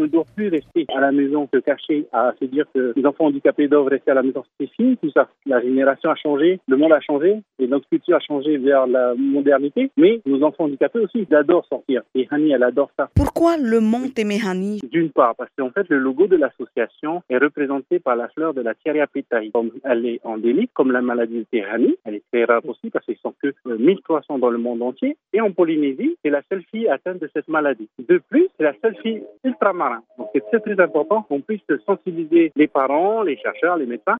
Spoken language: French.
ne doivent plus rester à la maison, se cacher, à se dire que les enfants handicapés doivent rester à la maison. C'est fini tout ça. La génération a changé, le monde a changé et notre culture a changé vers la modernité. Mais nos enfants handicapés aussi, ils adorent sortir. Et Hani, elle adore ça. Pourquoi le mont Téméhani? D'une part, parce qu'en fait, le logo de l'association est représenté par la fleur de la Thierry pétaille. Comme elle est endémique, comme la maladie de Téhéani, elle est très rare aussi parce qu'ils sont que 1300 dans le monde entier. Et en Polynésie, c'est la seule fille atteinte de cette maladie. De plus, c'est la seule fille ultramarin. Donc c'est très très important qu'on puisse sensibiliser les parents, les chercheurs, les médecins